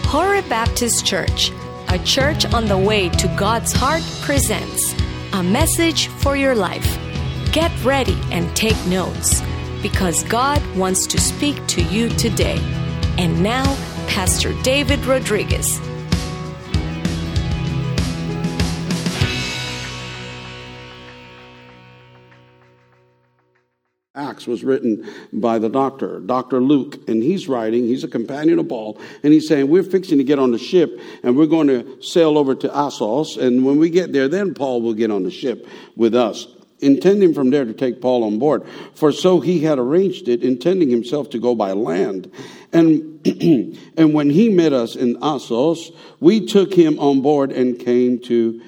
Horeb Baptist Church, a church on the way to God's heart, presents a message for your life. Get ready and take notes, because God wants to speak to you today. And now, Pastor David Rodriguez. Acts was written by the Dr. Luke, and he's a companion of Paul, and he's saying, we're fixing to get on the ship, and we're going to sail over to Assos, and when we get there, then Paul will get on the ship with us, intending from there to take Paul on board. For so he had arranged it, intending himself to go by land. And and when he met us in Assos, we took him on board and came to,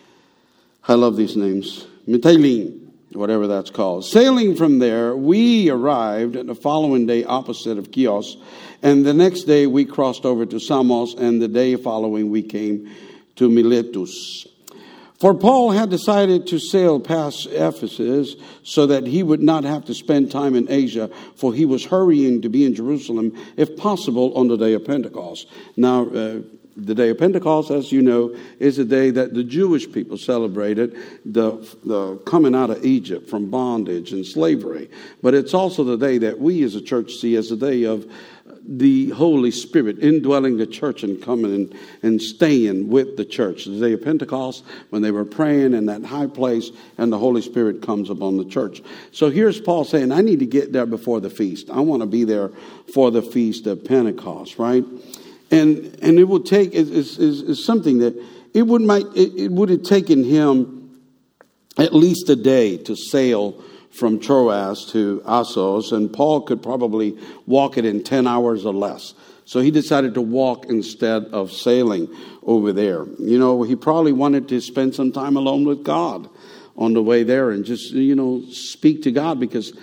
I love these names, Mytilene, whatever that's called. Sailing from there, we arrived the following day opposite of Chios, and the next day we crossed over to Samos, and the day following we came to Miletus. For Paul had decided to sail past Ephesus so that he would not have to spend time in Asia, for he was hurrying to be in Jerusalem, if possible, on the day of Pentecost. Now, the day of Pentecost, as you know, is the day that the Jewish people celebrated the coming out of Egypt from bondage and slavery. But it's also the day that we as a church see as the day of the Holy Spirit indwelling the church and coming and staying with the church. The day of Pentecost, when they were praying in that high place, and the Holy Spirit comes upon the church. So here's Paul saying, I need to get there before the feast. I want to be there for the feast of Pentecost, right? And it would take is something that it would have taken him at least a day to sail from Troas to Assos, and Paul could probably walk it in 10 hours or less. So he decided to walk instead of sailing over there. You know, he probably wanted to spend some time alone with God on the way there and just, speak to God, because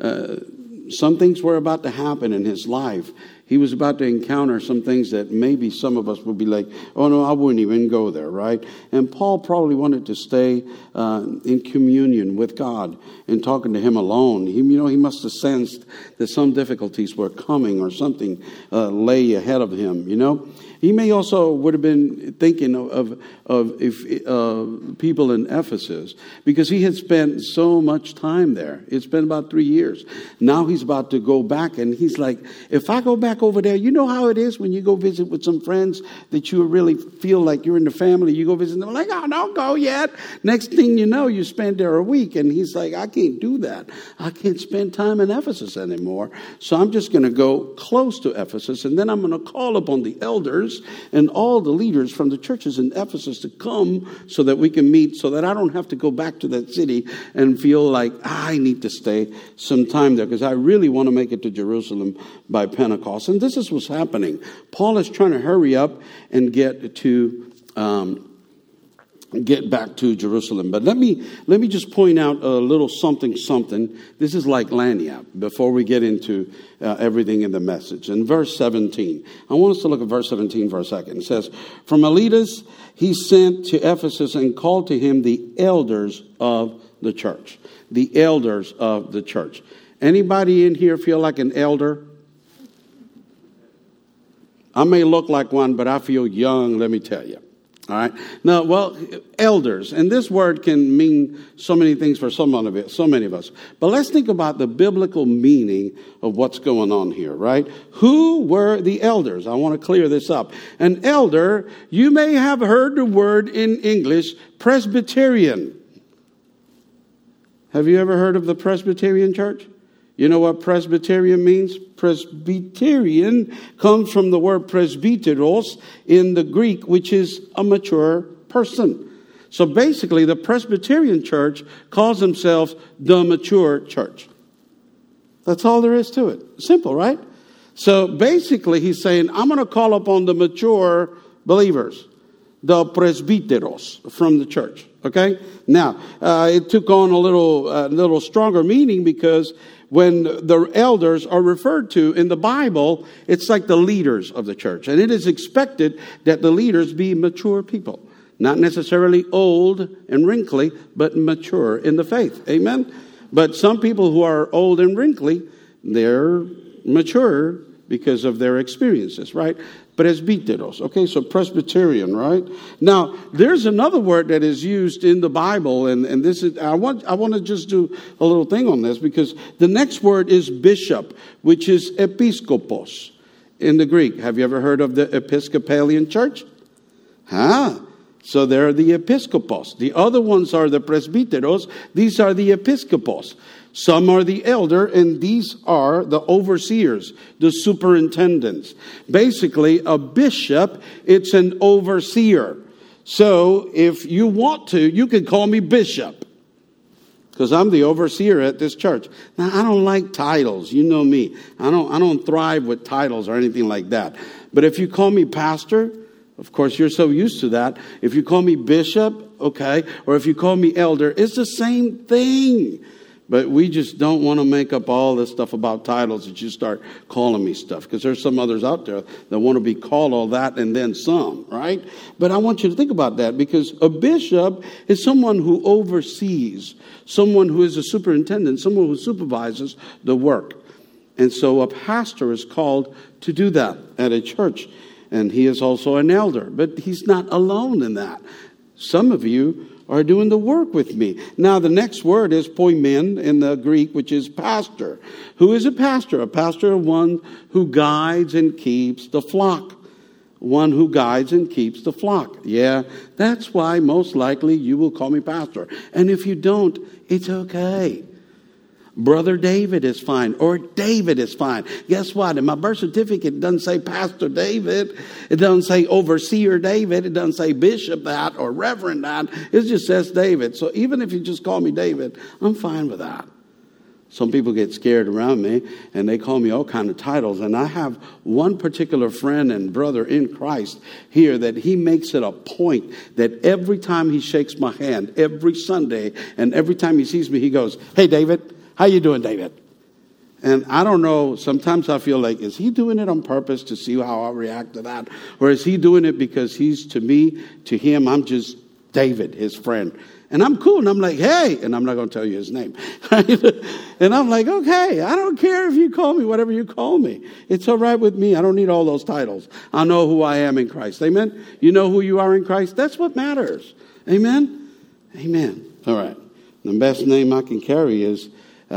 some things were about to happen in his life. He was about to encounter some things that maybe some of us would be like, oh no, I wouldn't even go there, right? And Paul probably wanted to stay in communion with God and talking to him alone. He must have sensed that some difficulties were coming or something lay ahead of him, He may also would have been thinking of people in Ephesus, because he had spent so much time there. It's been about 3 years. Now he's about to go back, and he's like, if I go back over there, you know how it is when you go visit with some friends that you really feel like you're in the family. You go visit them, like, oh, don't go yet. Next thing you know, you spend there a week, and he's like, I can't do that. I can't spend time in Ephesus anymore. So I'm just going to go close to Ephesus, and then I'm going to call upon the elders and all the leaders from the churches in Ephesus to come so that we can meet, so that I don't have to go back to that city and feel like I need to stay some time there, because I really want to make it to Jerusalem by Pentecost. And this is what's happening. Paul is trying to hurry up and get back to Jerusalem. But let me just point out a little something. This is like lagniappe before we get into everything in the message. In verse 17, I want us to look at verse 17 for a second. It says, from Miletus he sent to Ephesus and called to him the elders of the church. The elders of the church. Anybody in here feel like an elder? I may look like one, but I feel young, let me tell you. All right. Now, well, elders, and this word can mean so many things for so many of us. But let's think about the biblical meaning of what's going on here, right? Who were the elders? I want to clear this up. An elder, you may have heard the word in English, Presbyterian. Have you ever heard of the Presbyterian church? You know what Presbyterian means? Presbyterian comes from the word presbyteros in the Greek, which is a mature person. So basically, the Presbyterian church calls themselves the mature church. That's all there is to it. Simple, right? So basically, he's saying, I'm going to call upon the mature believers, the presbyteros from the church. Okay? Now, it took on a little stronger meaning, because when the elders are referred to in the Bible, it's like the leaders of the church. And it is expected that the leaders be mature people. Not necessarily old and wrinkly, but mature in the faith. Amen? But some people who are old and wrinkly, they're mature because of their experiences, right? presbyteros. Okay, so Presbyterian, right? Now, there's another word that is used in the Bible, and this is, I want to just do a little thing on this, because the next word is bishop, which is episkopos in the Greek. Have you ever heard of the Episcopalian Church? So they're the episkopos. The other ones are the presbyteros. These are the episkopos. Some are the elder, and these are the overseers, the superintendents. Basically, a bishop, it's an overseer. So if you want to, you can call me bishop, because I'm the overseer at this church. Now, I don't like titles. You know me. I don't thrive with titles or anything like that. But if you call me pastor, of course, you're so used to that. If you call me bishop, okay, or if you call me elder, it's the same thing. But we just don't want to make up all this stuff about titles that you start calling me stuff. Because there's some others out there that want to be called all that and then some, right? But I want you to think about that, because a bishop is someone who oversees, someone who is a superintendent, someone who supervises the work. And so a pastor is called to do that at a church. And he is also an elder. But he's not alone in that. Some of you are doing the work with me. Now, the next word is poimen in the Greek, which is pastor. Who is a pastor? A pastor is one who guides and keeps the flock. One who guides and keeps the flock. Yeah, that's why most likely you will call me pastor. And if you don't, it's okay. Brother David is fine, or David is fine. Guess what? In my birth certificate, it doesn't say Pastor David. It doesn't say Overseer David. It doesn't say Bishop that or Reverend that. It just says David. So even if you just call me David, I'm fine with that. Some people get scared around me, and they call me all kinds of titles. And I have one particular friend and brother in Christ here that he makes it a point that every time he shakes my hand, every Sunday, and every time he sees me, he goes, "Hey, David. How you doing, David?" And I don't know, sometimes I feel like, is he doing it on purpose to see how I react to that? Or is he doing it because he's, to me, to him, I'm just David, his friend. And I'm cool, and I'm like, "Hey," and I'm not going to tell you his name. And I'm like, "Okay, I don't care if you call me whatever you call me. It's all right with me. I don't need all those titles. I know who I am in Christ." Amen? You know who you are in Christ? That's what matters. Amen? Amen. All right. The best name I can carry is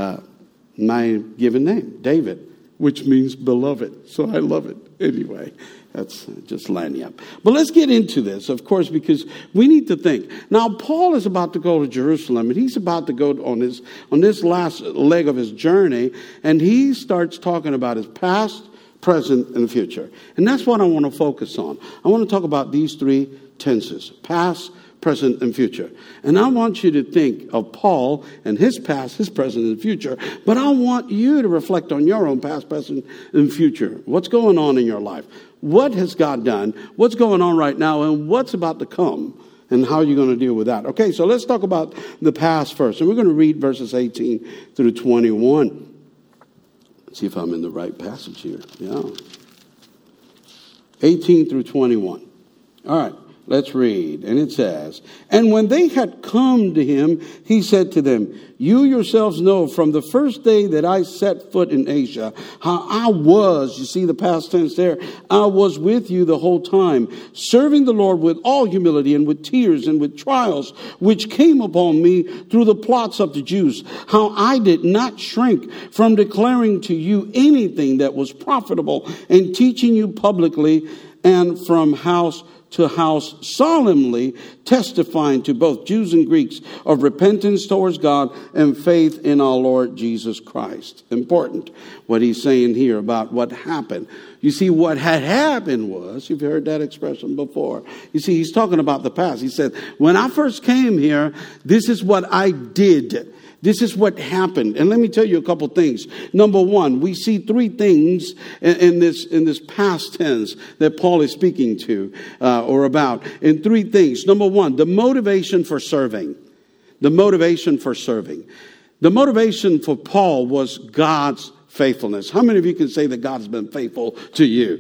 my given name, David, which means beloved. So I love it. Anyway, that's just lining up. But let's get into this, of course, because we need to think. Now, Paul is about to go to Jerusalem, and he's about to go on this last leg of his journey, and he starts talking about his past, present, and future. And that's what I want to focus on. I want to talk about these three tenses: past, present, and future. And I want you to think of Paul and his past, his present, and future. But I want you to reflect on your own past, present, and future. What's going on in your life? What has God done? What's going on right now? And what's about to come? And how are you going to deal with that? Okay, so let's talk about the past first. And we're going to read verses 18 through 21. Let's see if I'm in the right passage here. Yeah. 18 through 21. All right. Let's read. And it says, "And when they had come to him, he said to them, 'You yourselves know from the first day that I set foot in Asia, how I was,'" you see the past tense there, "'I was with you the whole time, serving the Lord with all humility and with tears and with trials, which came upon me through the plots of the Jews, how I did not shrink from declaring to you anything that was profitable and teaching you publicly and from house to house, solemnly testifying to both Jews and Greeks of repentance towards God and faith in our Lord Jesus Christ." Important what he's saying here about what happened. You see, what had happened was, you've heard that expression before. You see, he's talking about the past. He said, when I first came here, this is what I did. This is what happened. And let me tell you a couple things. Number one, we see three things in this past tense that Paul is speaking to or about. And three things. Number one, the motivation for serving. The motivation for serving. The motivation for Paul was God's faithfulness. How many of you can say that God has been faithful to you?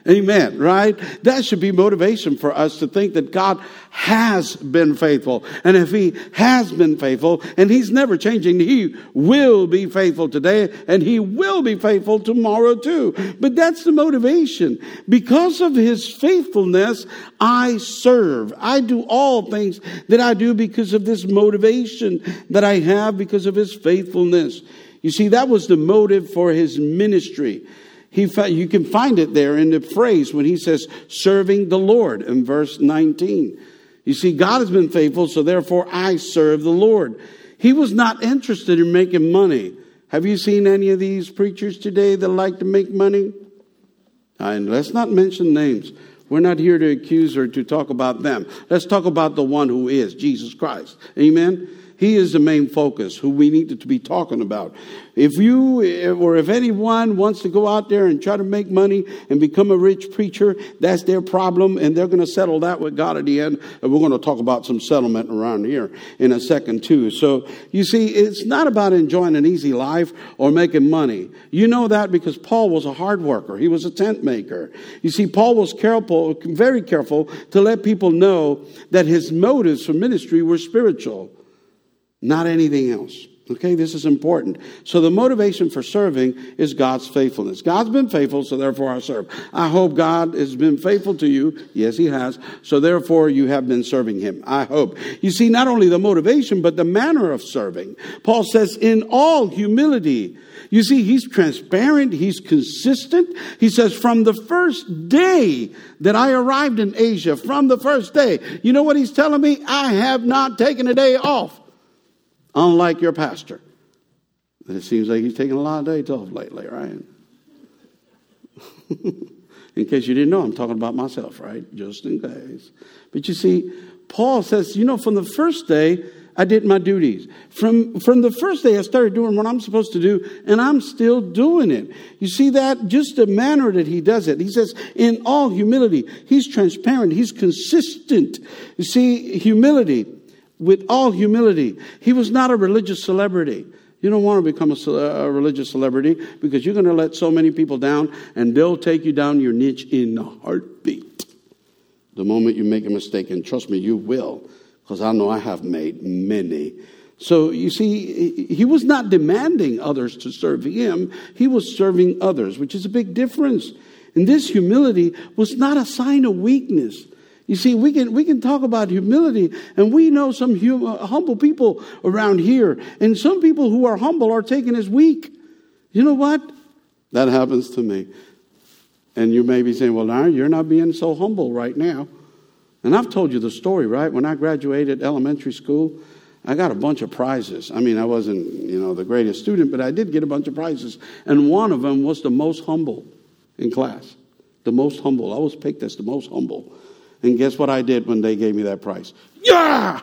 Amen, right? That should be motivation for us to think that God has been faithful. And if he has been faithful, and he's never changing, he will be faithful today, and he will be faithful tomorrow too. But that's the motivation. Because of his faithfulness, I serve. I do all things that I do because of this motivation that I have because of his faithfulness. You see, that was the motive for his ministry. You can find it there in the phrase when he says, serving the Lord in verse 19. You see, God has been faithful, so therefore I serve the Lord. He was not interested in making money. Have you seen any of these preachers today that like to make money? And let's not mention names. We're not here to accuse or to talk about them. Let's talk about the one who is, Jesus Christ. Amen? He is the main focus, who we need to be talking about. If you or if anyone wants to go out there and try to make money and become a rich preacher, that's their problem, and they're going to settle that with God at the end. And we're going to talk about some settlement around here in a second too. So you see, it's not about enjoying an easy life or making money. You know that because Paul was a hard worker. He was a tent maker. You see, Paul was careful, very careful to let people know that his motives for ministry were spiritual, not anything else. Okay, this is important. So the motivation for serving is God's faithfulness. God's been faithful, so therefore I serve. I hope God has been faithful to you. Yes, he has. So therefore you have been serving him. I hope. You see, not only the motivation, but the manner of serving. Paul says, in all humility. You see, he's transparent. He's consistent. He says, from the first day that I arrived in Asia, from the first day, you know what he's telling me? I have not taken a day off. Unlike your pastor. It seems like he's taking a lot of days off lately, right? In case you didn't know, I'm talking about myself, right? Just in case. But you see, Paul says, from the first day, I did my duties. From the first day, I started doing what I'm supposed to do, and I'm still doing it. You see that? Just the manner that he does it. He says, in all humility, he's transparent, he's consistent. You see, humility. With all humility. He was not a religious celebrity. You don't want to become a religious celebrity because you're going to let so many people down and they'll take you down your niche in a heartbeat. The moment you make a mistake, and trust me, you will, because I know I have made many. So you see, he was not demanding others to serve him. He was serving others, which is a big difference. And this humility was not a sign of weakness. You see, we can talk about humility, and we know some humble people around here, and some people who are humble are taken as weak. You know what? That happens to me. And you may be saying, well, Larry, you're not being so humble right now. And I've told you the story, right? When I graduated elementary school, I got a bunch of prizes. I mean, I wasn't, the greatest student, but I did get a bunch of prizes. And one of them was the most humble in class. The most humble. I was picked as the most humble. And guess what I did when they gave me that prize? Yeah!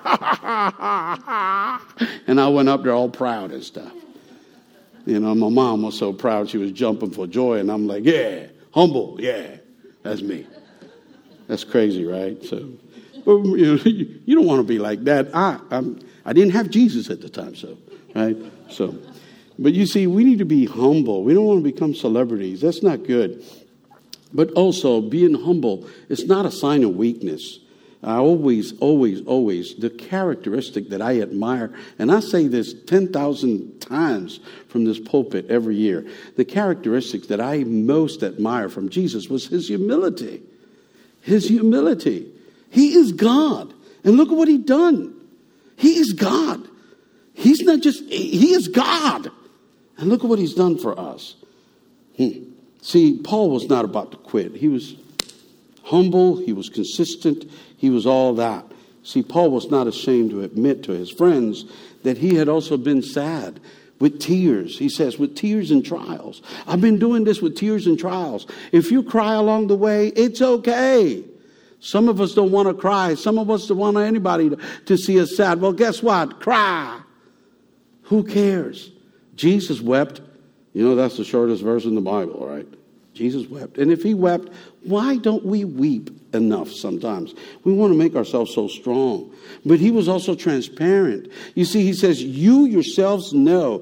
And I went up there all proud and stuff. My mom was so proud she was jumping for joy. And I'm like, yeah, humble, yeah, that's me. That's crazy, right? So, but, you don't want to be like that. I didn't have Jesus at the time, so, right? So, but you see, we need to be humble. We don't want to become celebrities. That's not good. But also, being humble is not a sign of weakness. I always, the characteristic that I admire, and I say this 10,000 times from this pulpit every year, the characteristics that I most admire from Jesus was his humility. His humility. He is God. And look at what he's done. He is God. He is God. And look at what he's done for us. See, Paul was not about to quit. He was humble. He was consistent. He was all that. See, Paul was not ashamed to admit to his friends that he had also been sad with tears. He says, with tears and trials. I've been doing this with tears and trials. If you cry along the way, it's okay. Some of us don't want to cry. Some of us don't want anybody to see us sad. Well, guess what? Cry. Who cares? Jesus wept. That's the shortest verse in the Bible, right? Jesus wept. And if he wept, why don't we weep enough sometimes. We want to make ourselves so strong. But he was also transparent. You see, he says, you yourselves know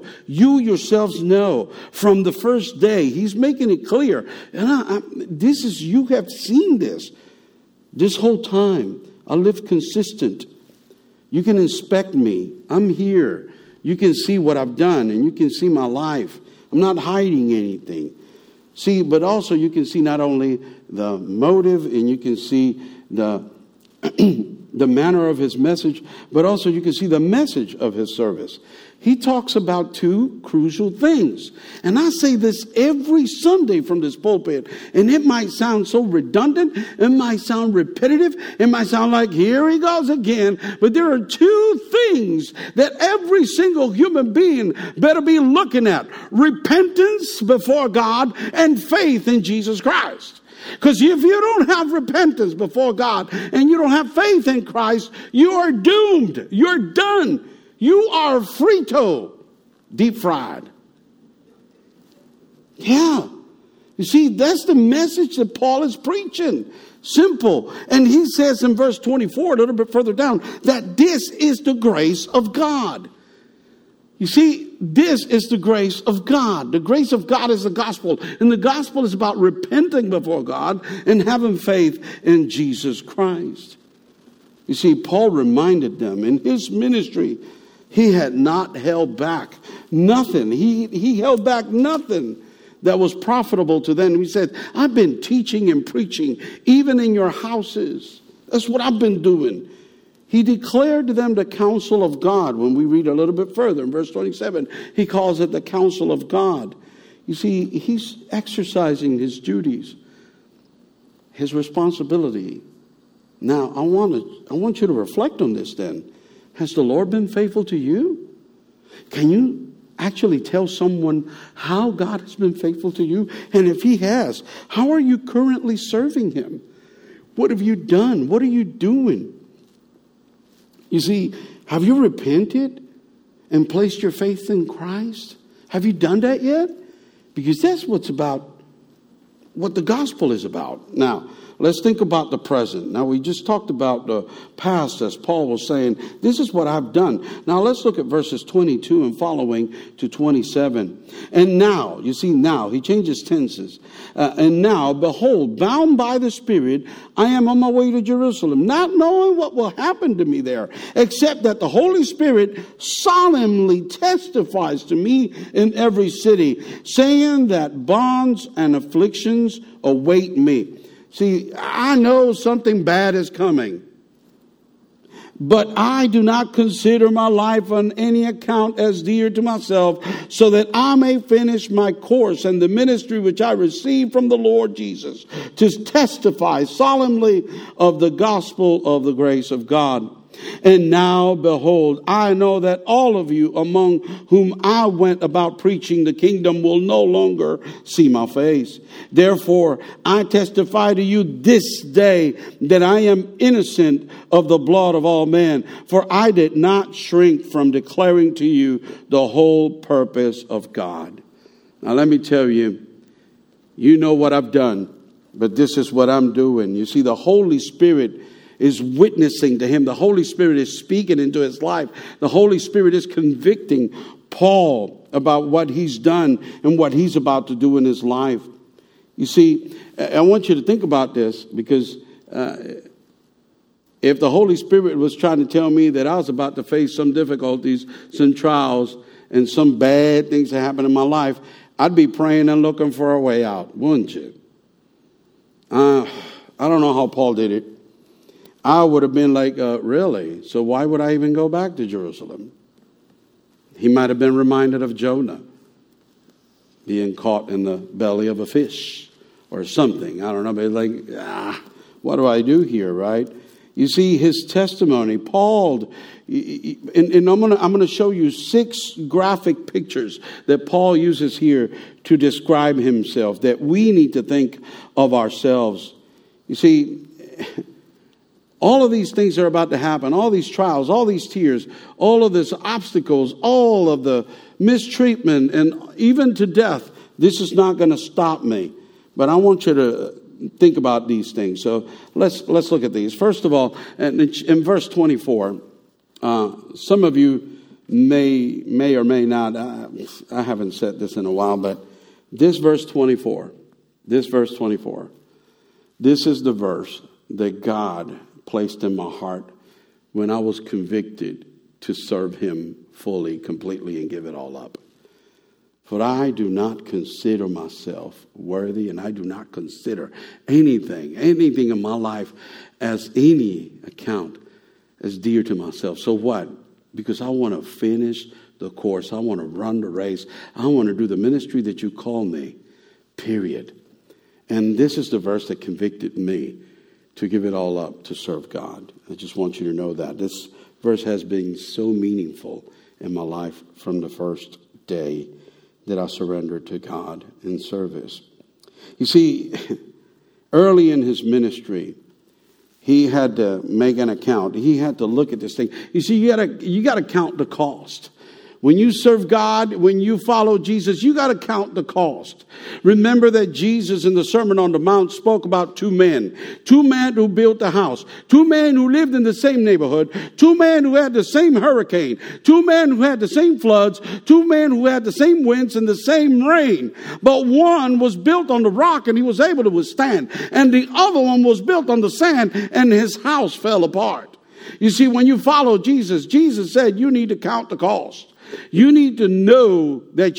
from the first day. He's making it clear. And you have seen this whole time. I live consistent. You can inspect me. I'm here. You can see what I've done, and you can see my life. I'm not hiding anything. See, but also you can see not only the motive, and you can see the the manner of his message, but also you can see the message of his service. He talks about two crucial things. And I say this every Sunday from this pulpit, and it might sound so redundant, it might sound repetitive, it might sound like here he goes again, but there are two things that every single human being better be looking at: repentance before God and faith in Jesus Christ. Because if you don't have repentance before God and you don't have faith in Christ, you are doomed. You're done. You are frito, deep fried. Yeah. You see, that's the message that Paul is preaching. Simple. And he says in verse 24, a little bit further down, that this is the grace of God. You see, this is the grace of God. The grace of God is the gospel. And the gospel is about repenting before God and having faith in Jesus Christ. You see, Paul reminded them in his ministry, he had not held back nothing. He held back nothing that was profitable to them. He said, I've been teaching and preaching even in your houses. That's what I've been doing. He declared to them the counsel of God. When we read a little bit further in verse 27, he calls it the counsel of God. You see, he's exercising his duties, his responsibility. Now, I want you to reflect on this then. Has the Lord been faithful to you? Can you actually tell someone how God has been faithful to you? And if he has, how are you currently serving him? What have you done? What are you doing? You see, have you repented and placed your faith in Christ? Have you done that yet? Because that's what the gospel is about. Now, let's think about the present. Now, we just talked about the past, as Paul was saying, this is what I've done. Now, let's look at verses 22 and following to 27. And now, you see, now, he changes tenses. And now, behold, bound by the Spirit, I am on my way to Jerusalem, not knowing what will happen to me there, except that the Holy Spirit solemnly testifies to me in every city, saying that bonds and afflictions await me. See, I know something bad is coming, but I do not consider my life on any account as dear to myself, so that I may finish my course and the ministry which I received from the Lord Jesus, to testify solemnly of the gospel of the grace of God. And now, behold, I know that all of you among whom I went about preaching the kingdom will no longer see my face. Therefore, I testify to you this day that I am innocent of the blood of all men. For I did not shrink from declaring to you the whole purpose of God. Now, let me tell you, you know what I've done, but this is what I'm doing. You see, the Holy Spirit is witnessing to him. The Holy Spirit is speaking into his life. The Holy Spirit is convicting Paul about what he's done and what he's about to do in his life. You see, I want you to think about this, because if the Holy Spirit was trying to tell me that I was about to face some difficulties, some trials, and some bad things that happen in my life, I'd be praying and looking for a way out, wouldn't you? I don't know how Paul did it. I would have been like, really? So why would I even go back to Jerusalem? He might have been reminded of Jonah being caught in the belly of a fish or something. I don't know, but like, what do I do here, right? You see, his testimony, Paul, and I'm going to show you 6 graphic pictures that Paul uses here to describe himself, that we need to think of ourselves. You see, all of these things are about to happen, all these trials, all these tears, all of these obstacles, all of the mistreatment, and even to death. This is not going to stop me. But I want you to think about these things. So let's look at these. First of all, in verse 24, some of you may or may not, I haven't said this in a while, but this verse 24, this is the verse that God placed in my heart when I was convicted to serve him fully, completely, and give it all up. For I do not consider myself worthy, and I do not consider anything in my life as any account as dear to myself. So what? Because I want to finish the course. I want to run the race. I want to do the ministry that you call me, period. And this is the verse that convicted me to give it all up to serve God. I just want you to know that. This verse has been so meaningful in my life from the first day that I surrendered to God in service. You see, early in his ministry, he had to make an account. He had to look at this thing. You see, you got to count the cost. When you serve God, when you follow Jesus, you got to count the cost. Remember that Jesus in the Sermon on the Mount spoke about two men who built a house, two men who lived in the same neighborhood, two men who had the same hurricane, two men who had the same floods, two men who had the same winds and the same rain. But one was built on the rock and he was able to withstand, and the other one was built on the sand and his house fell apart. You see, when you follow Jesus, Jesus said you need to count the cost. You need to know that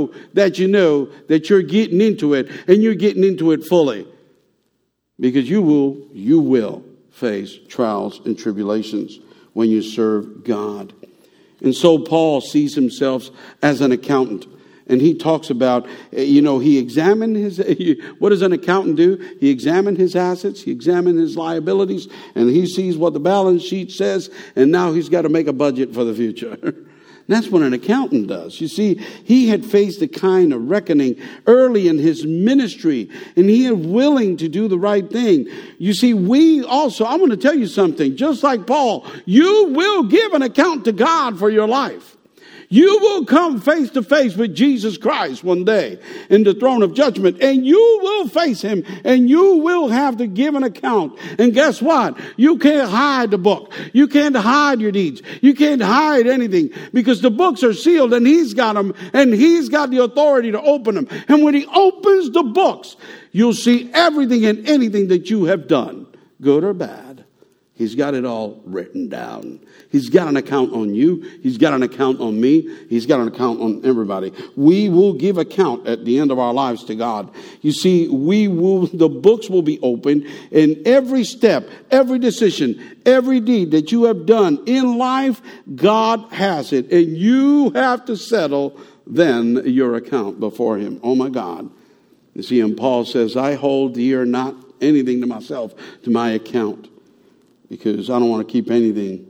you're getting into it, and you're getting into it fully. Because you will face trials and tribulations when you serve God. And so Paul sees himself as an accountant. And he talks about, he examined what does an accountant do? He examined his assets, he examined his liabilities, and he sees what the balance sheet says, and now he's got to make a budget for the future. That's what an accountant does. You see, he had faced a kind of reckoning early in his ministry, and he is willing to do the right thing. You see, I want to tell you something. Just like Paul, you will give an account to God for your life. You will come face to face with Jesus Christ one day in the throne of judgment, and you will face him, and you will have to give an account. And guess what? You can't hide the book. You can't hide your deeds. You can't hide anything, because the books are sealed, and he's got them, and he's got the authority to open them. And when he opens the books, you'll see everything and anything that you have done, good or bad. He's got it all written down. He's got an account on you. He's got an account on me. He's got an account on everybody. We will give account at the end of our lives to God. You see, the books will be opened, and every step, every decision, every deed that you have done in life, God has it. And you have to settle then your account before him. Oh my God. You see, and Paul says, I hold dear not anything to myself, to my account. Because I don't want to keep anything,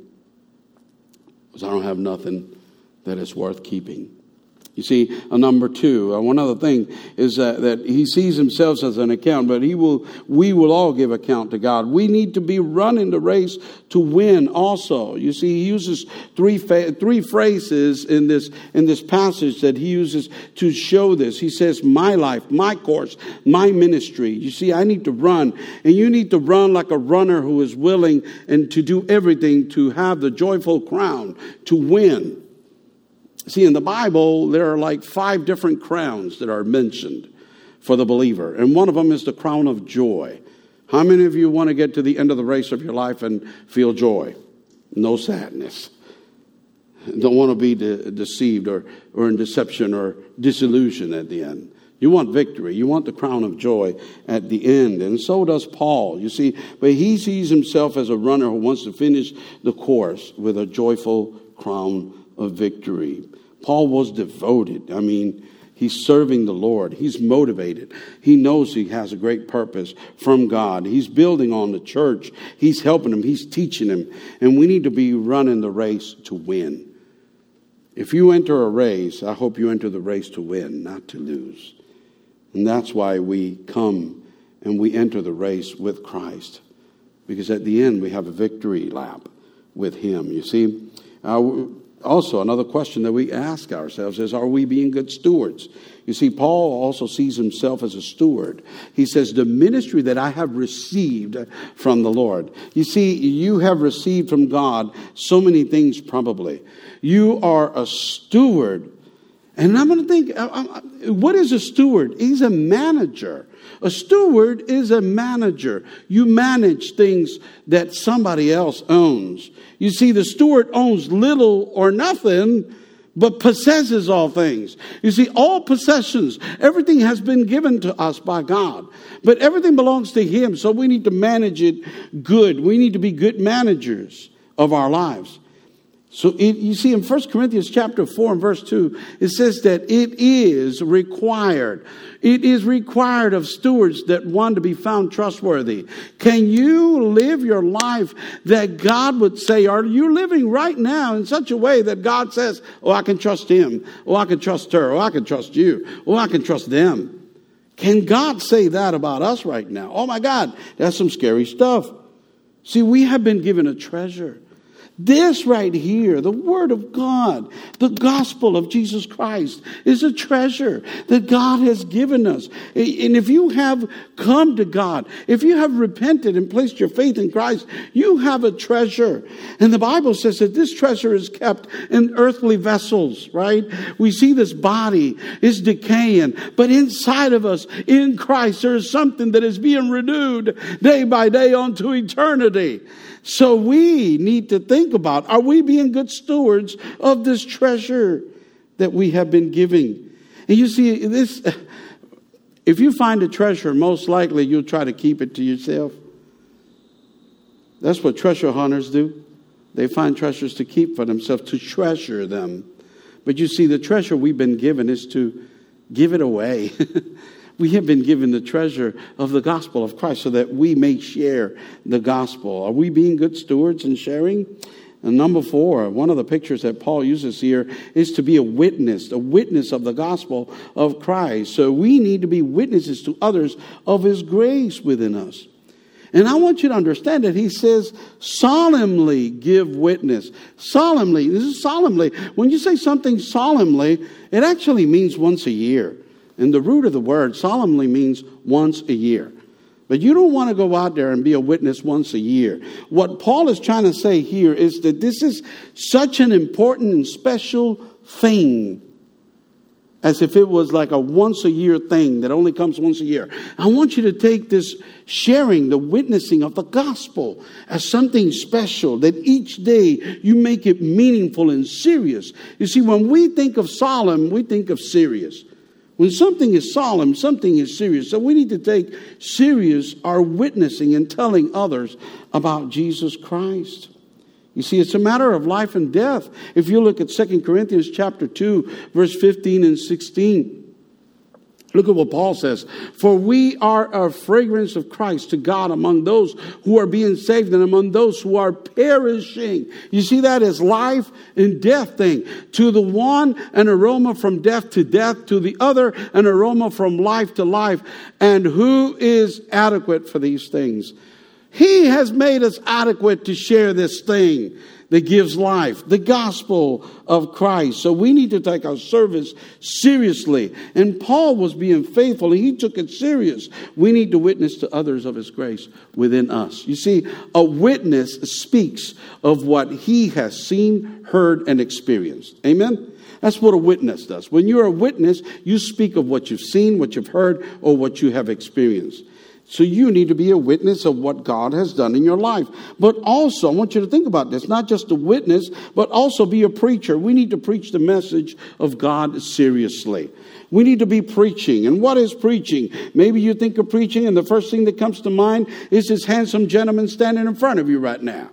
because I don't have nothing that is worth keeping. You see, number two, one other thing is that he sees himself as an account, but we will all give account to God. We need to be running the race to win also. You see, he uses three phrases in this passage that he uses to show this. He says, my life, my course, my ministry. You see, I need to run, and you need to run like a runner who is willing and to do everything to have the joyful crown, to win. See, in the Bible, there are like 5 different crowns that are mentioned for the believer. And one of them is the crown of joy. How many of you want to get to the end of the race of your life and feel joy? No sadness. Don't want to be deceived or in deception or disillusion at the end. You want victory. You want the crown of joy at the end. And so does Paul. You see, but he sees himself as a runner who wants to finish the course with a joyful crown of victory. Paul was devoted. I mean, he's serving the Lord. He's motivated. He knows he has a great purpose from God. He's building on the church. He's helping them. He's teaching them. And we need to be running the race to win. If you enter a race, I hope you enter the race to win, not to lose. And that's why we come and we enter the race with Christ. Because at the end, we have a victory lap with him. You see, Also, another question that we ask ourselves is, are we being good stewards? You see, Paul also sees himself as a steward. He says, the ministry that I have received from the Lord. You see, you have received from God so many things probably. You are a steward. And I'm going to think, what is a steward? He's a manager. A steward is a manager. You manage things that somebody else owns. You see, the steward owns little or nothing, but possesses all things. You see, all possessions, everything has been given to us by God, but everything belongs to Him. So we need to manage it good. We need to be good managers of our lives. So you see in 1 Corinthians chapter 4 and verse 2, it says that it is required. It is required of stewards that want to be found trustworthy. Can you live your life that God would say, are you living right now in such a way that God says, oh, I can trust him. Oh, I can trust her. Oh, I can trust you. Oh, I can trust them. Can God say that about us right now? Oh my God, that's some scary stuff. See, we have been given a treasure. This right here, the Word of God, the gospel of Jesus Christ, is a treasure that God has given us. And if you have come to God, if you have repented and placed your faith in Christ, you have a treasure. And the Bible says that this treasure is kept in earthly vessels, right? We see this body is decaying, but inside of us, in Christ, there is something that is being renewed day by day unto eternity. So we need to think about, are we being good stewards of this treasure that we have been giving? And you see, this, if you find a treasure, most likely you'll try to keep it to yourself. That's what treasure hunters do. They find treasures to keep for themselves, to treasure them. But you see, the treasure we've been given is to give it away. We have been given the treasure of the gospel of Christ so that we may share the gospel. Are we being good stewards in sharing? And number 4, one of the pictures that Paul uses here is to be a witness of the gospel of Christ. So we need to be witnesses to others of His grace within us. And I want you to understand that he says, solemnly give witness. Solemnly. This is solemnly. When you say something solemnly, it actually means once a year. And the root of the word solemnly means once a year. But you don't want to go out there and be a witness once a year. What Paul is trying to say here is that this is such an important and special thing, as if it was like a once a year thing that only comes once a year. I want you to take this sharing, the witnessing of the gospel, as something special, that each day you make it meaningful and serious. You see, when we think of solemn, we think of serious. When something is solemn, something is serious. So we need to take serious our witnessing and telling others about Jesus Christ. You see, it's a matter of life and death. If you look at 2 Corinthians chapter 2, verse 15 and 16, look at what Paul says. For we are a fragrance of Christ to God among those who are being saved and among those who are perishing. You see that as life and death thing. To the one, an aroma from death to death. To the other, an aroma from life to life. And who is adequate for these things? He has made us adequate to share this thing that gives life, the gospel of Christ. So we need to take our service seriously. And Paul was being faithful, and he took it serious. We need to witness to others of His grace within us. You see, a witness speaks of what he has seen, heard, and experienced. Amen? That's what a witness does. When you're a witness, you speak of what you've seen, what you've heard, or what you have experienced. So you need to be a witness of what God has done in your life. But also, I want you to think about this, not just a witness, but also be a preacher. We need to preach the message of God seriously. We need to be preaching. And what is preaching? Maybe you think of preaching and the first thing that comes to mind is this handsome gentleman standing in front of you right now.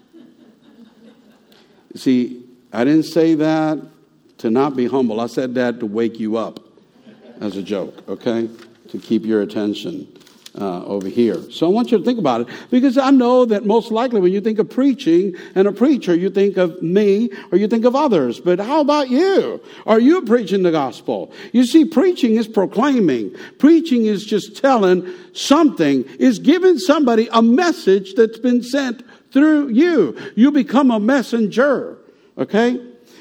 See, I didn't say that to not be humble. I said that to wake you up as a joke, okay? To keep your attention over here. So I want you to think about it, because I know that most likely when you think of preaching and a preacher, you think of me or you think of others. But how about you? Are you preaching the gospel? You see, preaching is proclaiming. Preaching is just telling something, is giving somebody a message that's been sent through you. You become a messenger, okay?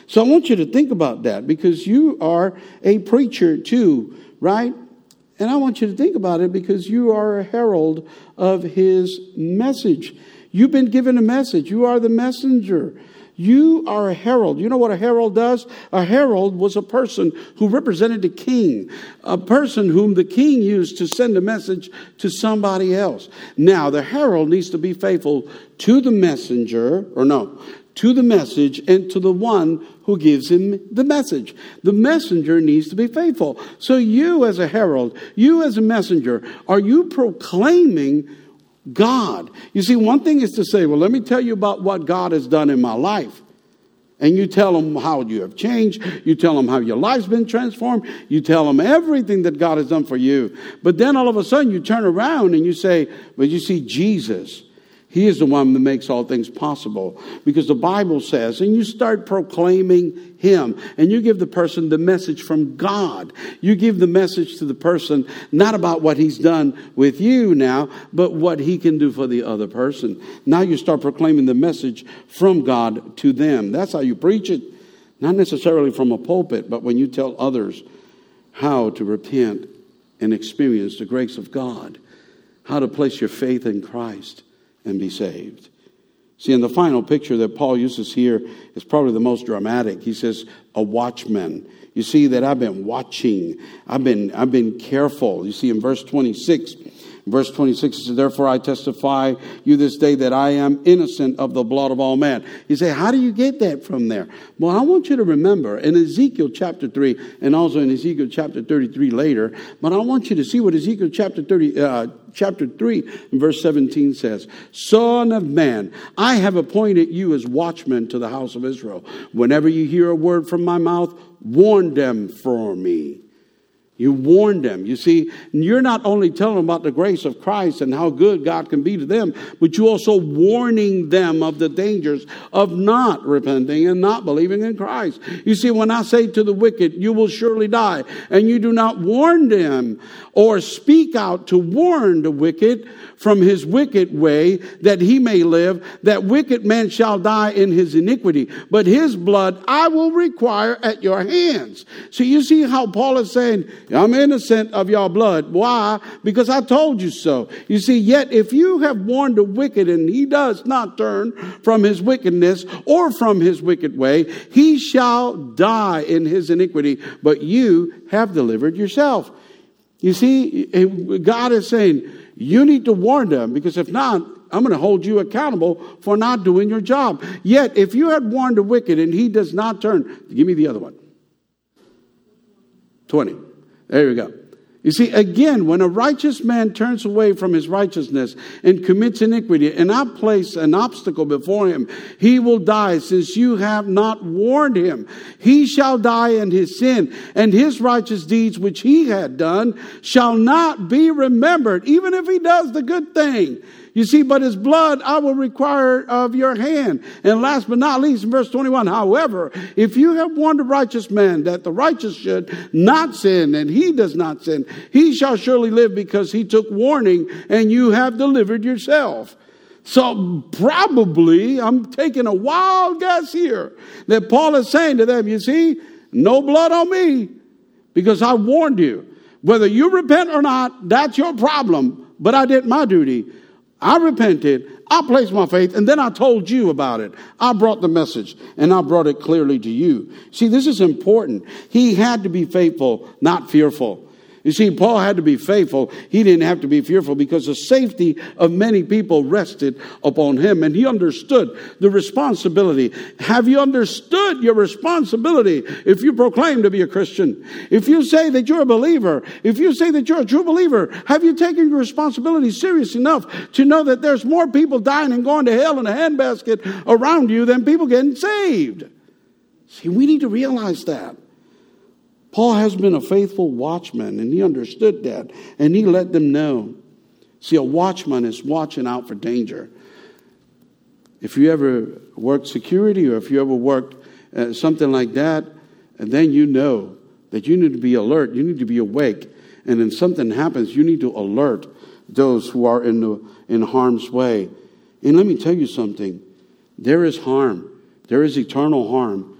So I want you to think about that, because you are a preacher too, right? And I want you to think about it because you are a herald of his message. You've been given a message. You are the messenger. You are a herald. You know what a herald does? A herald was a person who represented the king, a person whom the king used to send a message to somebody else. Now, the herald needs to be faithful to the messenger, to the message and to the one who gives him the message. The messenger needs to be faithful. So you as a herald, you as a messenger, are you proclaiming God? You see, one thing is to say, well, let me tell you about what God has done in my life. And you tell them how you have changed. You tell them how your life's been transformed. You tell them everything that God has done for you. But then all of a sudden you turn around and you say, but you see, Jesus, he is the one that makes all things possible, because the Bible says, and you start proclaiming him, and you give the person the message from God. You give the message to the person, not about what he's done with you now, but what he can do for the other person. Now you start proclaiming the message from God to them. That's how you preach it. Not necessarily from a pulpit, but when you tell others how to repent and experience the grace of God, how to place your faith in Christ and be saved. See, in the final picture that Paul uses here is probably the most dramatic. He says, a watchman. You see that I've been watching. I've been careful. You see in verse 26. Verse 26 says, therefore I testify you this day that I am innocent of the blood of all men. You say, how do you get that from there? Well, I want you to remember in Ezekiel chapter 3 and also in Ezekiel chapter 33 later, but I want you to see what Ezekiel chapter 3 and verse 17 says. Son of man, I have appointed you as watchmen to the house of Israel. Whenever you hear a word from my mouth, warn them for me. You warn them. You see, you're not only telling them about the grace of Christ and how good God can be to them, but you're also warning them of the dangers of not repenting and not believing in Christ. You see, when I say to the wicked, you will surely die, and you do not warn them or speak out to warn the wicked from his wicked way that he may live, that wicked man shall die in his iniquity, but his blood I will require at your hands. So you see how Paul is saying, I'm innocent of your blood. Why? Because I told you so. You see, yet if you have warned the wicked and he does not turn from his wickedness or from his wicked way, he shall die in his iniquity, but you have delivered yourself. You see, God is saying, you need to warn them, because if not, I'm going to hold you accountable for not doing your job. Yet, if you had warned the wicked and he does not turn, give me the other one. 20. There we go. You see, again, when a righteous man turns away from his righteousness and commits iniquity, and I place an obstacle before him, he will die, since you have not warned him. He shall die in his sin, and his righteous deeds which he had done shall not be remembered, even if he does the good thing. You see, but his blood I will require of your hand. And last but not least, in verse 21, however, if you have warned a righteous man that the righteous should not sin, and he does not sin, he shall surely live, because he took warning, and you have delivered yourself. So probably, I'm taking a wild guess here, that Paul is saying to them, you see, no blood on me, because I warned you. Whether you repent or not, that's your problem, but I did my duty. I repented, I placed my faith, and then I told you about it. I brought the message, and I brought it clearly to you. See, this is important. He had to be faithful, not fearful. You see, Paul had to be faithful. He didn't have to be fearful, because the safety of many people rested upon him, and he understood the responsibility. Have you understood your responsibility if you proclaim to be a Christian? If you say that you're a believer, if you say that you're a true believer, have you taken your responsibility serious enough to know that there's more people dying and going to hell in a handbasket around you than people getting saved? See, we need to realize that. Paul has been a faithful watchman, and he understood that, and he let them know. See, a watchman is watching out for danger. If you ever worked security, or if you ever worked something like that, and then you know that you need to be alert, you need to be awake, and when something happens, you need to alert those who are in harm's way. And let me tell you something. There is harm. There is eternal harm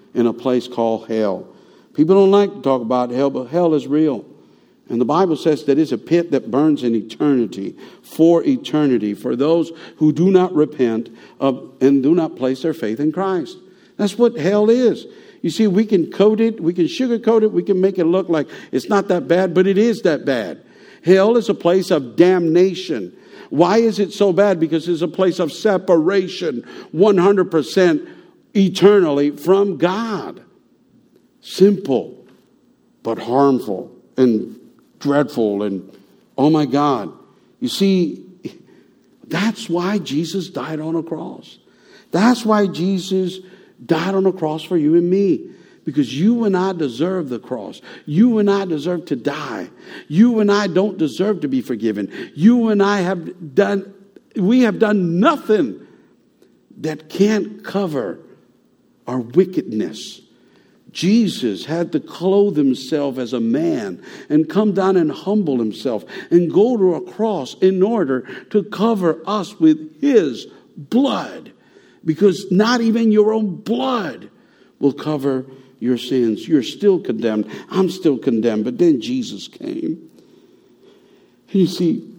in a place called hell. People don't like to talk about hell, but hell is real. And the Bible says that it's a pit that burns in eternity for those who do not repent and do not place their faith in Christ. That's what hell is. You see, we can coat it, we can sugarcoat it, we can make it look like it's not that bad, but it is that bad. Hell is a place of damnation. Why is it so bad? Because it's a place of separation, 100% eternally from God. Simple, but harmful and dreadful, and oh my God. You see, that's why Jesus died on a cross. That's why Jesus died on a cross for you and me. Because you and I deserve the cross. You and I deserve to die. You and I don't deserve to be forgiven. You and I have done nothing that can't cover our wickedness. Jesus had to clothe himself as a man and come down and humble himself and go to a cross in order to cover us with his blood. Because not even your own blood will cover your sins. You're still condemned. I'm still condemned. But then Jesus came. You see,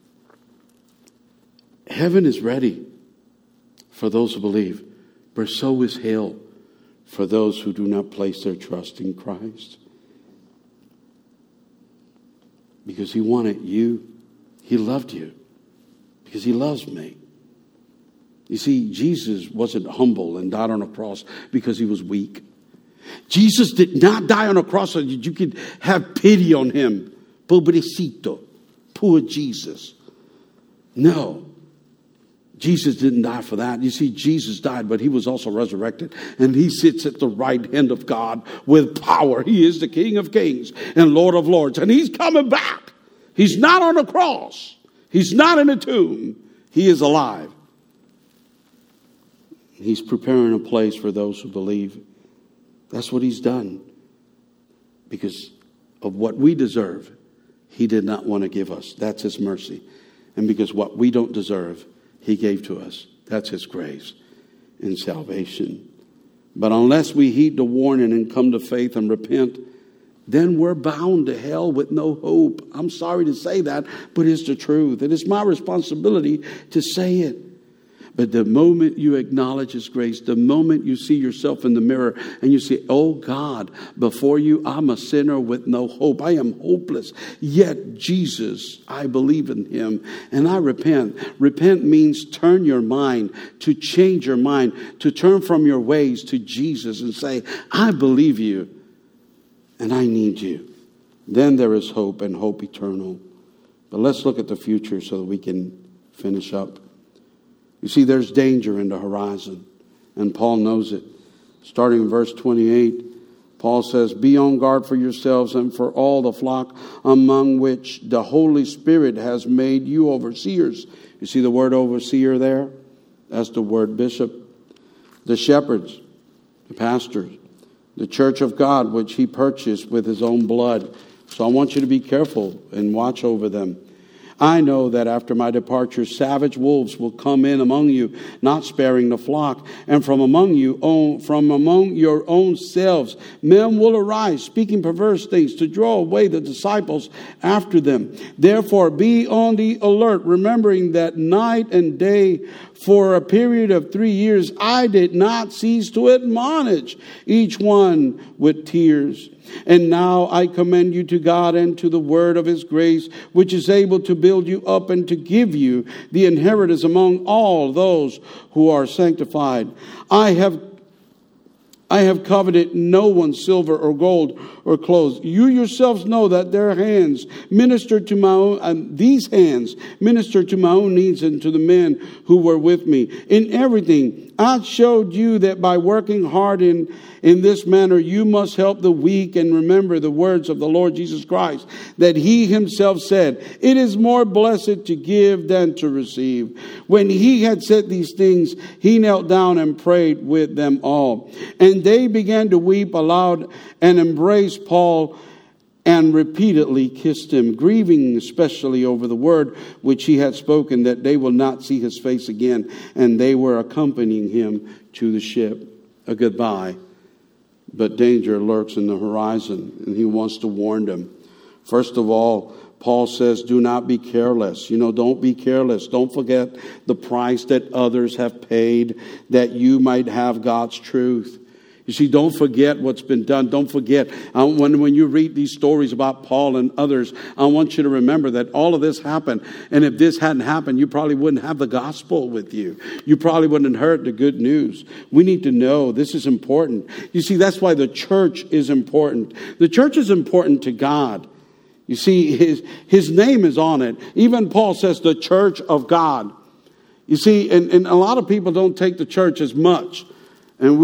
heaven is ready for those who believe, but so is hell for those who do not place their trust in Christ. Because he wanted you. He loved you. Because he loves me. You see, Jesus wasn't humble and died on a cross because he was weak. Jesus did not die on a cross so that you could have pity on him. Pobrecito. Poor Jesus. No. Jesus didn't die for that. You see, Jesus died, but he was also resurrected. And he sits at the right hand of God with power. He is the King of Kings and Lord of Lords. And he's coming back. He's not on a cross. He's not in a tomb. He is alive. He's preparing a place for those who believe. That's what he's done. Because of what we deserve, he did not want to give us. That's his mercy. And because what we don't deserve, he gave to us. That's his grace and salvation. But unless we heed the warning and come to faith and repent, then we're bound to hell with no hope. I'm sorry to say that, but it's the truth. And it's my responsibility to say it. But the moment you acknowledge his grace, the moment you see yourself in the mirror and you say, oh God, before you, I'm a sinner with no hope. I am hopeless. Yet Jesus, I believe in him and I repent. Repent means turn your mind, to change your mind, to turn from your ways to Jesus and say, I believe you and I need you. Then there is hope, and hope eternal. But let's look at the future so that we can finish up. You see, there's danger in the horizon, and Paul knows it. Starting in verse 28, Paul says, be on guard for yourselves and for all the flock among which the Holy Spirit has made you overseers. You see the word overseer there? That's the word bishop. The shepherds, the pastors, the church of God, which he purchased with his own blood. So I want you to be careful and watch over them. I know that after my departure, savage wolves will come in among you, not sparing the flock. And from among your own selves, men will arise, speaking perverse things, to draw away the disciples after them. Therefore, be on the alert, remembering that night and day, for a period of 3 years, I did not cease to admonish each one with tears. And now I commend you to God and to the word of his grace, which is able to build you up and to give you the inheritance among all those who are sanctified. I have coveted no one's silver or gold or clothes. You yourselves know that their hands minister to my own, these hands minister to my own needs and to the men who were with me. In everything, I showed you that by working hard in this manner, you must help the weak, and remember the words of the Lord Jesus Christ, that he himself said, it is more blessed to give than to receive. When he had said these things, he knelt down and prayed with them all. And they began to weep aloud and embraced Paul and repeatedly kissed him, grieving especially over the word which he had spoken, that they will not see his face again. And they were accompanying him to the ship. A goodbye but danger lurks in the horizon, and he wants to warn them. First of all, Paul says, do not be careless. Don't be careless. Don't forget the price that others have paid that you might have God's truth. You see, don't forget what's been done. Don't forget. When you read these stories about Paul and others, I want you to remember that all of this happened. And if this hadn't happened, you probably wouldn't have the gospel with you. You probably wouldn't have heard the good news. We need to know this is important. You see, that's why the church is important. The church is important to God. You see, his name is on it. Even Paul says the church of God. You see, and a lot of people don't take the church as much. And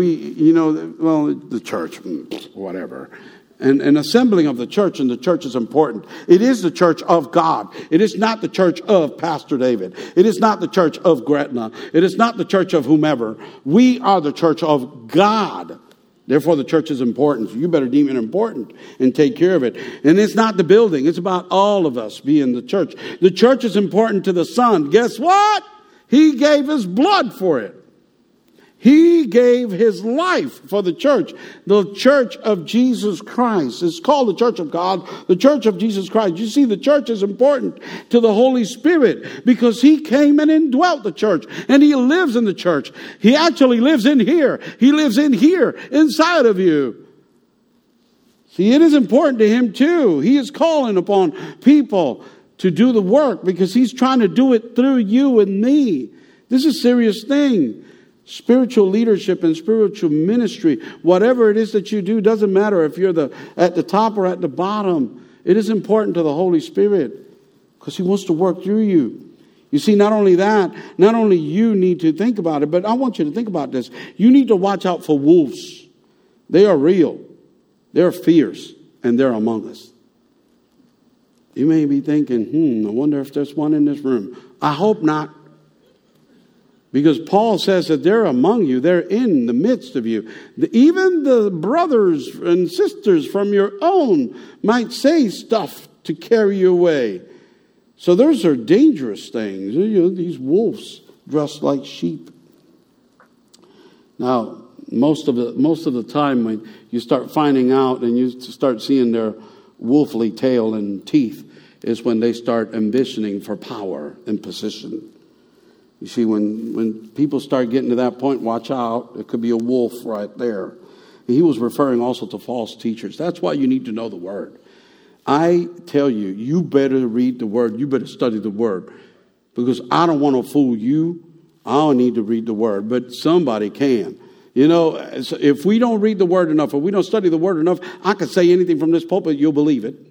the church, whatever. And assembling of the church, and the church is important. It is the church of God. It is not the church of Pastor David. It is not the church of Gretna. It is not the church of whomever. We are the church of God. Therefore, the church is important. So you better deem it important and take care of it. And it's not the building. It's about all of us being the church. The church is important to the Son. Guess what? He gave his blood for it. He gave his life for the church of Jesus Christ. It's called the church of God, the church of Jesus Christ. You see, the church is important to the Holy Spirit because he came and indwelt the church, and he lives in the church. He actually lives in here. He lives in here, inside of you. See, it is important to him too. He is calling upon people to do the work because he's trying to do it through you and me. This is a serious thing. Spiritual leadership and spiritual ministry, whatever it is that you do, doesn't matter if you're at the top or at the bottom. It is important to the Holy Spirit because he wants to work through you. You see, not only that, not only you need to think about it, but I want you to think about this. You need to watch out for wolves. They are real. They're fierce, and they're among us. You may be thinking, I wonder if there's one in this room. I hope not. Because Paul says that they're among you. They're in the midst of you. Even the brothers and sisters from your own might say stuff to carry you away. So those are dangerous things. These wolves dressed like sheep. Now, most of the time when you start finding out and you start seeing their wolfly tail and teeth is when they start ambitioning for power and position. You see, when people start getting to that point, watch out. It could be a wolf right there. He was referring also to false teachers. That's why you need to know the Word. I tell you, you better read the Word. You better study the Word. Because I don't want to fool you. I don't need to read the Word. But somebody can. If we don't read the Word enough, or we don't study the Word enough, I can say anything from this pulpit, you'll believe it.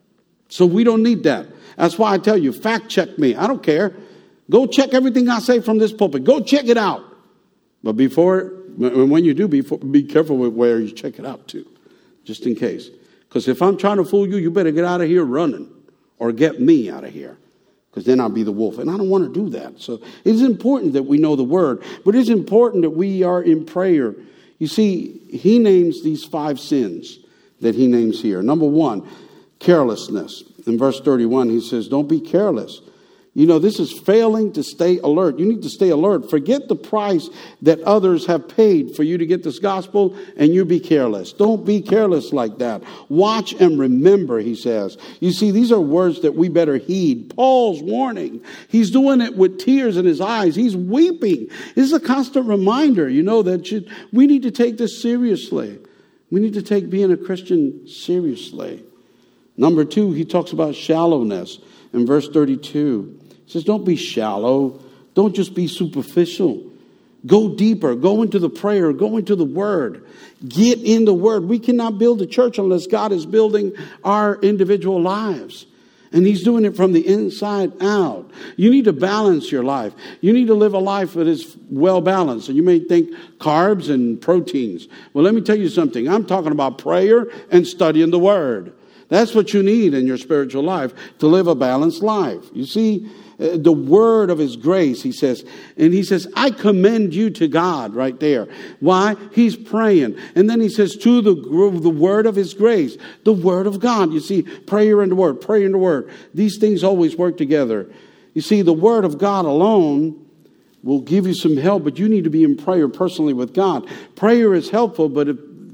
So we don't need that. That's why I tell you, fact check me. I don't care. Go check everything I say from this pulpit. Go check it out. But when you do, be careful with where you check it out to, just in case. Because if I'm trying to fool you, you better get out of here running or get me out of here. Because then I'll be the wolf. And I don't want to do that. So it is important that we know the Word. But it is important that we are in prayer. You see, he names these 5 sins that he names here. Number 1, carelessness. In verse 31, he says, don't be careless. This is failing to stay alert. You need to stay alert. Forget the price that others have paid for you to get this gospel, and you be careless. Don't be careless like that. Watch and remember, he says. You see, these are words that we better heed. Paul's warning. He's doing it with tears in his eyes. He's weeping. This is a constant reminder, that we need to take this seriously. We need to take being a Christian seriously. Number 2, he talks about shallowness in verse 32. He says, don't be shallow. Don't just be superficial. Go deeper. Go into the prayer. Go into the Word. Get in the Word. We cannot build a church unless God is building our individual lives. And he's doing it from the inside out. You need to balance your life. You need to live a life that is well balanced. And you may think carbs and proteins. Well, let me tell you something. I'm talking about prayer and studying the Word. That's what you need in your spiritual life to live a balanced life. You see, the word of his grace, he says. And he says, I commend you to God right there. Why? He's praying. And then he says, to the word of his grace, the word of God. You see, prayer and the word, prayer and the word. These things always work together. You see, the word of God alone will give you some help, but you need to be in prayer personally with God. Prayer is helpful, but if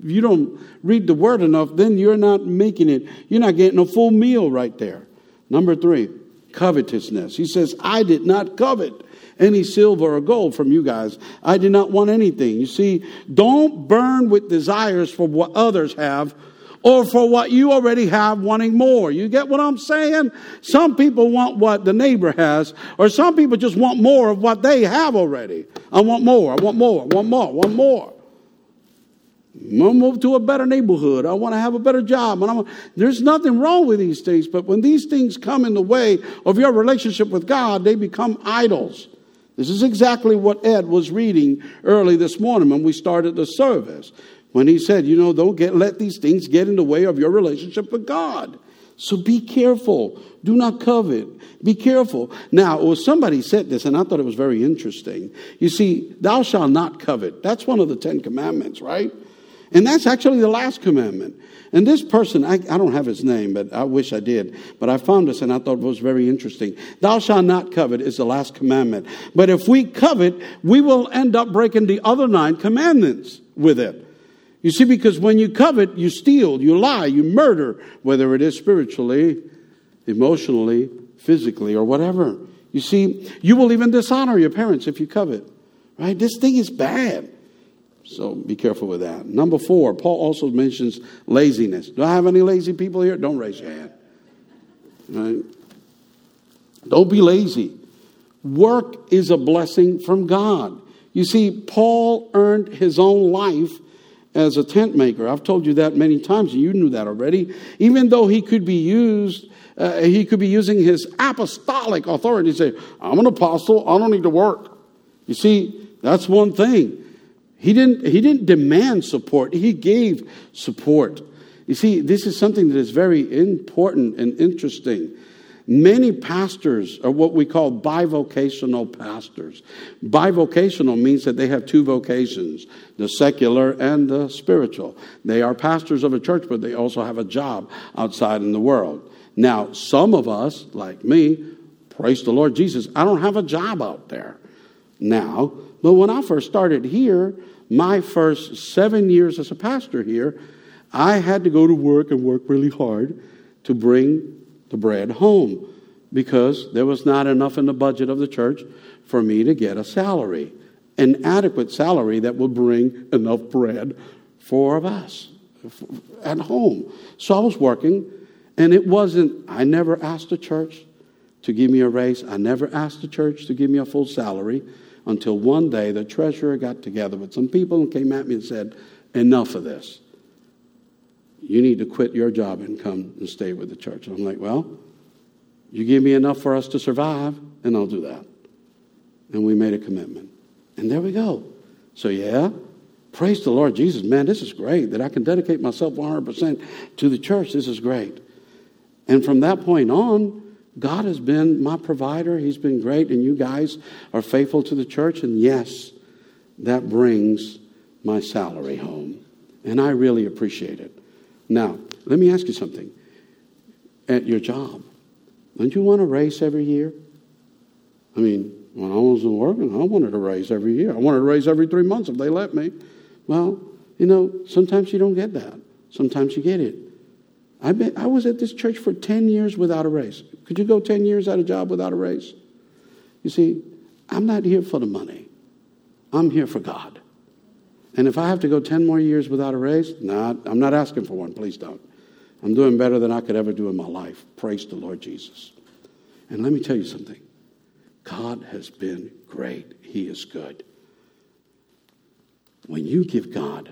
you don't read the word enough, then you're not making it. You're not getting a full meal right there. Number 3, covetousness. He says, I did not covet any silver or gold from you guys. I did not want anything. You see, don't burn with desires for what others have or for what you already have, wanting more. You get what I'm saying? Some people want what the neighbor has, or some people just want more of what they have already. I want more, I want more, I want more, I want more. I'm going to move to a better neighborhood. I want to have a better job. There's nothing wrong with these things, but when these things come in the way of your relationship with God, they become idols. This is exactly what Ed was reading early this morning when we started the service. When he said, don't let these things get in the way of your relationship with God. So be careful. Do not covet. Be careful. Now, somebody said this, and I thought it was very interesting. You see, thou shalt not covet. That's one of the 10 commandments, right? And that's actually the last commandment. And this person, I don't have his name, but I wish I did. But I found this and I thought it was very interesting. Thou shalt not covet is the last commandment. But if we covet, we will end up breaking the other 9 commandments with it. You see, because when you covet, you steal, you lie, you murder, whether it is spiritually, emotionally, physically, or whatever. You see, you will even dishonor your parents if you covet. Right? This thing is bad. So be careful with that. Number 4, Paul also mentions laziness. Do I have any lazy people here? Don't raise your hand. Right? Don't be lazy. Work is a blessing from God. You see, Paul earned his own life as a tent maker. I've told you that many times, and you knew that already. Even though he could be using his apostolic authority to say, I'm an apostle, I don't need to work. You see, that's one thing. He didn't demand support. He gave support. You see, this is something that is very important and interesting. Many pastors are what we call bivocational pastors. Bivocational means that they have 2 vocations, the secular and the spiritual. They are pastors of a church, but they also have a job outside in the world. Now, some of us, like me, praise the Lord Jesus, I don't have a job out there now. But when I first started here, my first 7 years as a pastor here, I had to go to work and work really hard to bring the bread home because there was not enough in the budget of the church for me to get a salary, an adequate salary that would bring enough bread for us at home. So I was working, and I never asked the church to give me a raise. I never asked the church to give me a full salary until one day the treasurer got together with some people and came at me and said, enough of this. You need to quit your job and come and stay with the church. And I'm like, well, you give me enough for us to survive, and I'll do that. And we made a commitment. And there we go. So yeah, praise the Lord Jesus. Man, this is great that I can dedicate myself 100% to the church. This is great. And from that point on, God has been my provider. He's been great. And you guys are faithful to the church. And yes, that brings my salary home. And I really appreciate it. Now, let me ask you something. At your job, don't you want a raise every year? I mean, when I wasn't working, I wanted a raise every year. I wanted a raise every 3 months if they let me. Well, sometimes you don't get that. Sometimes you get it. I was at this church for 10 years without a raise. Could you go 10 years at a job without a raise? You see, I'm not here for the money. I'm here for God. And if I have to go 10 more years without a raise, I'm not asking for one. Please don't. I'm doing better than I could ever do in my life. Praise the Lord Jesus. And let me tell you something. God has been great. He is good. When you give God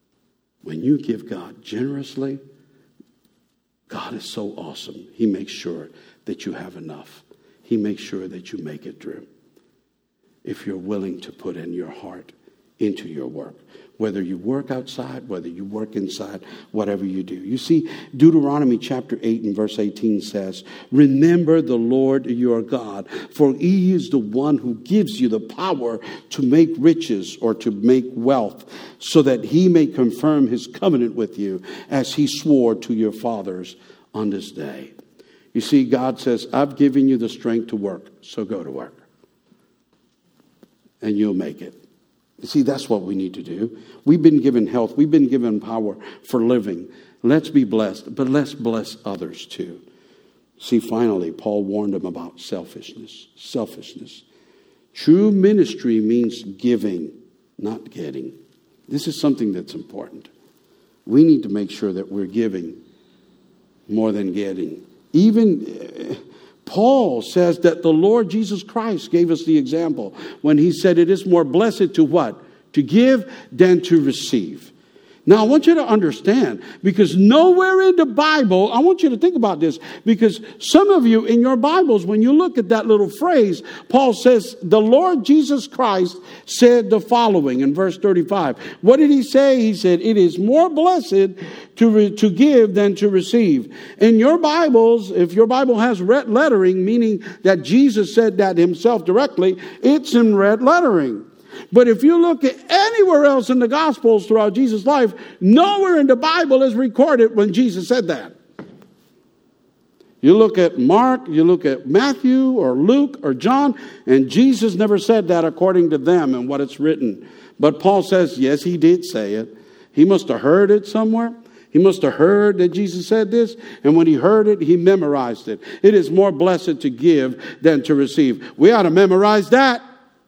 generously, God is so awesome. He makes sure that you have enough. He makes sure that you make it through. If you're willing to put in your heart into your work, whether you work outside, whether you work inside, whatever you do. You see, Deuteronomy chapter 8 and verse 18 says, remember the Lord your God, for he is the one who gives you the power to make riches or to make wealth, so that he may confirm his covenant with you as he swore to your fathers on this day. You see, God says, I've given you the strength to work, so go to work. And you'll make it. See, that's what we need to do. We've been given health. We've been given power for living. Let's be blessed, but let's bless others too. See, finally, Paul warned them about selfishness. Selfishness. True ministry means giving, not getting. This is something that's important. We need to make sure that we're giving more than getting. Even Paul says that the Lord Jesus Christ gave us the example when he said it is more blessed to what? To give than to receive. Now, I want you to understand, because nowhere in the Bible, I want you to think about this, because some of you in your Bibles, when you look at that little phrase, Paul says, the Lord Jesus Christ said the following in verse 35. What did he say? He said, it is more blessed to give than to receive. In your Bibles, if your Bible has red lettering, meaning that Jesus said that himself directly, it's in red lettering. But if you look at anywhere else in the Gospels throughout Jesus' life, nowhere in the Bible is recorded when Jesus said that. You look at Mark, you look at Matthew or Luke or John, and Jesus never said that according to them and what it's written. But Paul says, yes, he did say it. He must have heard it somewhere. He must have heard that Jesus said this, and when he heard it, he memorized it. It is more blessed to give than to receive. We ought to memorize that.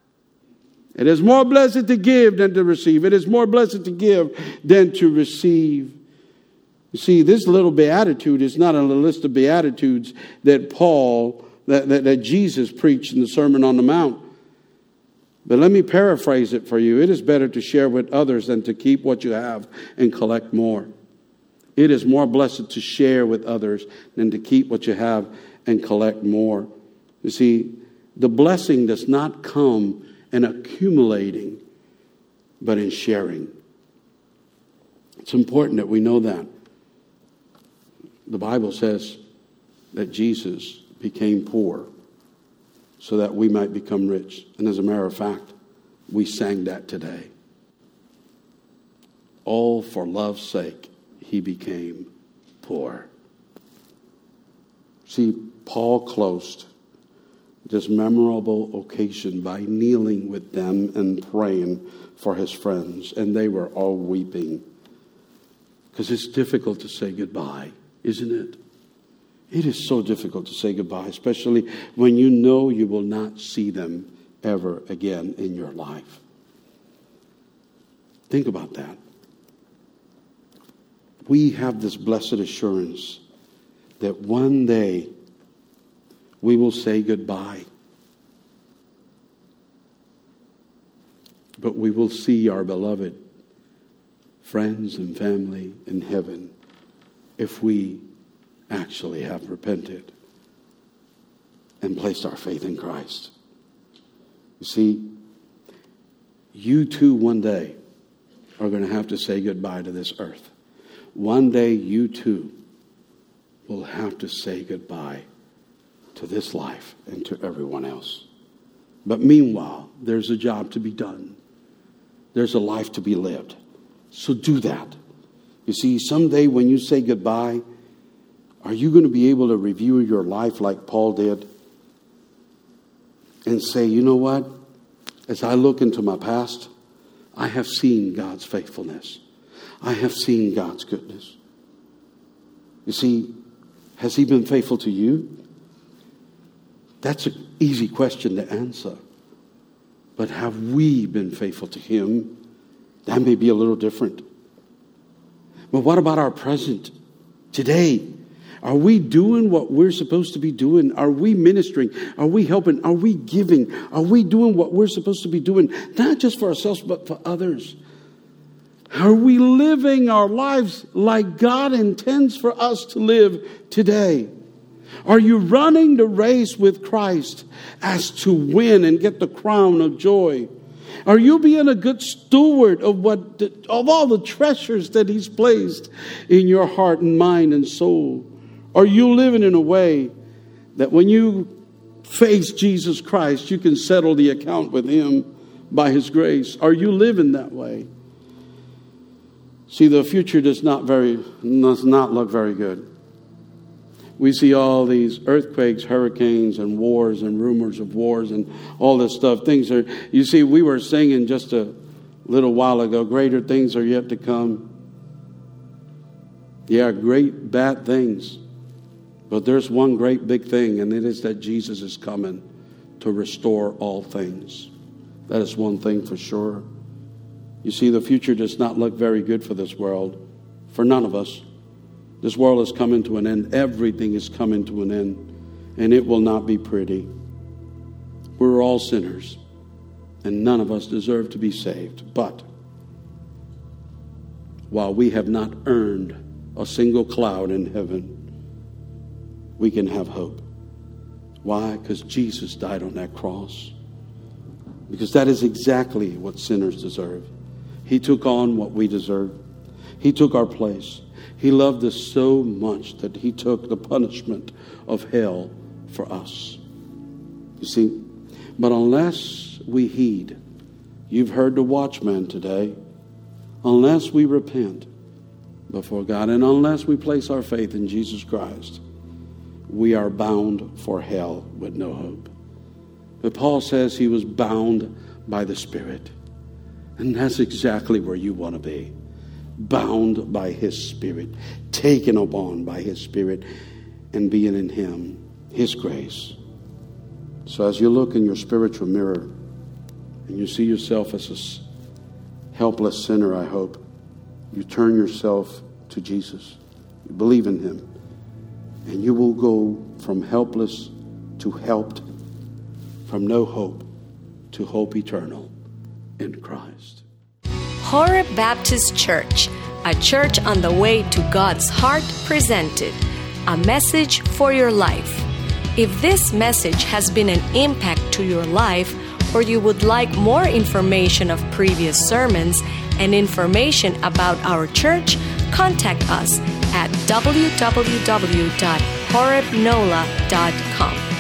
It is more blessed to give than to receive. It is more blessed to give than to receive. You see, this little beatitude is not on the list of beatitudes that that Jesus preached in the Sermon on the Mount. But let me paraphrase it for you. It is better to share with others than to keep what you have and collect more. It is more blessed to share with others than to keep what you have and collect more. You see, the blessing does not come in accumulating, but in sharing. It's important that we know that. The Bible says that Jesus became poor so that we might become rich. And as a matter of fact, we sang that today. All for love's sake, he became poor. See, Paul closed this memorable occasion by kneeling with them and praying for his friends. And they were all weeping. Because it's difficult to say goodbye, isn't it? It is so difficult to say goodbye, especially when you know you will not see them ever again in your life. Think about that. We have this blessed assurance that one day we will say goodbye. But we will see our beloved friends and family in heaven if we actually have repented and placed our faith in Christ. You see, you too one day are going to have to say goodbye to this earth. One day you too will have to say goodbye to this life and to everyone else. But meanwhile, there's a job to be done. There's a life to be lived. So do that. You see, someday when you say goodbye, are you going to be able to review your life like Paul did and say, you know what? As I look into my past, I have seen God's faithfulness. I have seen God's goodness. You see, has he been faithful to you? That's an easy question to answer. But have we been faithful to him? That may be a little different. But what about our present? Today, are we doing what we're supposed to be doing? Are we ministering? Are we helping? Are we giving? Are we doing what we're supposed to be doing? Not just for ourselves, but for others. Are we living our lives like God intends for us to live today? Are you running the race with Christ as to win and get the crown of joy? Are you being a good steward of all the treasures that he's placed in your heart and mind and soul? Are you living in a way that when you face Jesus Christ, you can settle the account with him by his grace? Are you living that way? See, the future does not look very good. We see all these earthquakes, hurricanes, and wars and rumors of wars and all this stuff. You see, we were singing just a a little while ago, greater things are yet to come. Yeah, great bad things. But there's one great big thing, and it is that Jesus is coming to restore all things. That is one thing for sure. You see, the future does not look very good for this world, for none of us. This world is coming to an end. Everything is coming to an end, and it will not be pretty. We're all sinners, and none of us deserve to be saved. But while we have not earned a single cloud in heaven, we can have hope. Why? Because Jesus died on that cross. Because that is exactly what sinners deserve. He took on what we deserve. He took our place. He loved us so much that he took the punishment of hell for us. You see, but unless we heed, you've heard the watchman today, unless we repent before God and unless we place our faith in Jesus Christ, we are bound for hell with no hope. But Paul says he was bound by the Spirit. And that's exactly where you want to be. Bound by his Spirit. Taken upon by his Spirit. And being in him. His grace. So as you look in your spiritual mirror and you see yourself as a helpless sinner, I hope, you turn yourself to Jesus. You believe in him. And you will go from helpless to helped, from no hope to hope eternal in Christ. Horeb Baptist Church, a church on the way to God's heart, presented a message for your life. If this message has been an impact to your life, or you would like more information of previous sermons and information about our church, contact us at www.horebnola.com.